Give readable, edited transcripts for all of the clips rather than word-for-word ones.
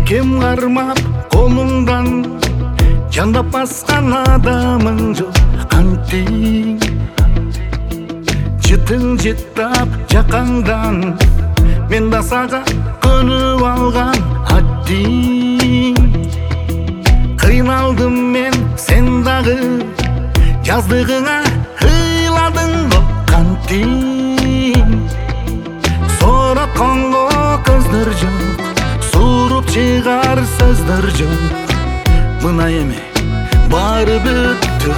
Кем кармап колуңдан жандап баскан адамың жок кантиң жытың жыттап жакаңдан мен да сага көнүп алган аддиң кыйналдым мен сен дагы жаздыгыңа ыйладың го кантиң соратконго көздөр жок суруп чыгар сөздөр жок мына эми баары бүттү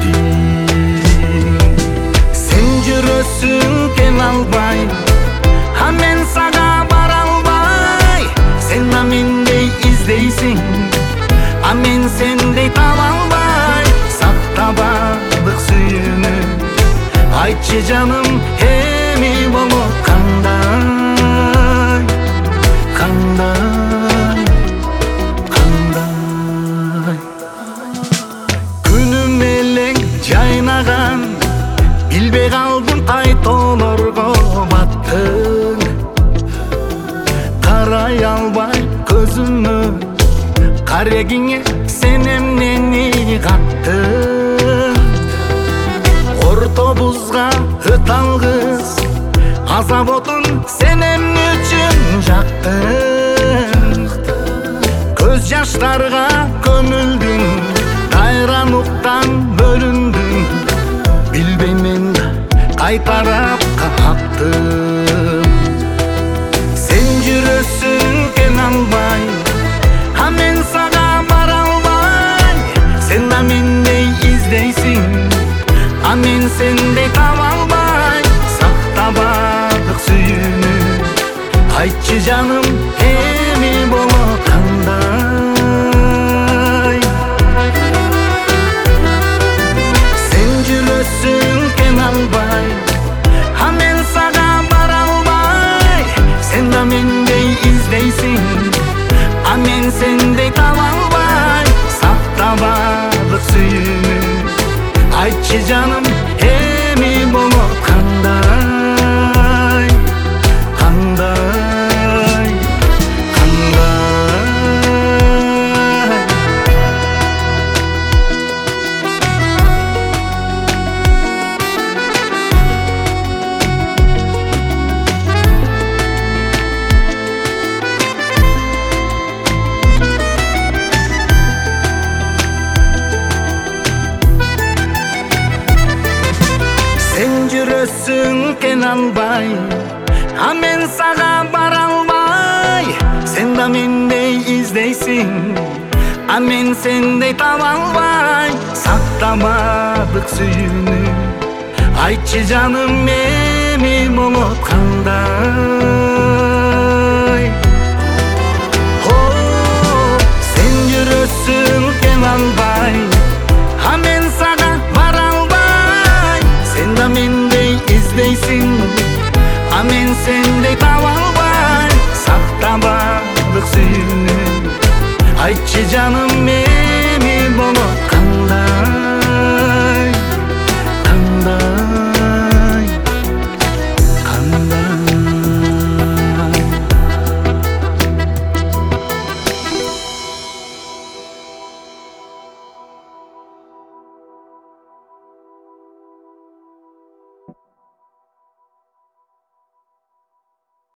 аддиң сен жүрөсүң кел албай а мен сага бара албай сен да мендей издейсиң а мен сендей таба албай сактабадык сүйүүнү айтчы жаным эми болот кандай кандай кандай күнүм элең жайнаган билбей калдым кайтоолорго баттың карай албай көзүмө карегиңе сен эмнени каттың ортобузга өт алгыс азап отун сен эмне үчүн жактың көз жаштарга көмүлдүң кайрануктан бөлүндүң билбейм мен кай тарапка аттым сен жүрөсүң кел албай а мен сага бара албай сен да мендей издейсиң а мен сендей таба албай сактабадык сүйүүнү айтчы жаным эми болот кандай сен жүрөсүң кел албай а мен сага бара албай сен да мендей издейсиң а мен сендей таба албай сактабадык сүйүүнү айтчы жаным эми болот кандай кандай кандай сен жүрөсүң кел албай а мен сага бара албай сен да мендей издейсиң а мен сендей таба албай сактабадык сүйүүнү айтчы жаным эми болот кандай сен жүрөсүң кел албай а мен сага бара албай сен да мендей издейсиң а мен сендей таба албай сактабадык сүйүүнү айтчы жаным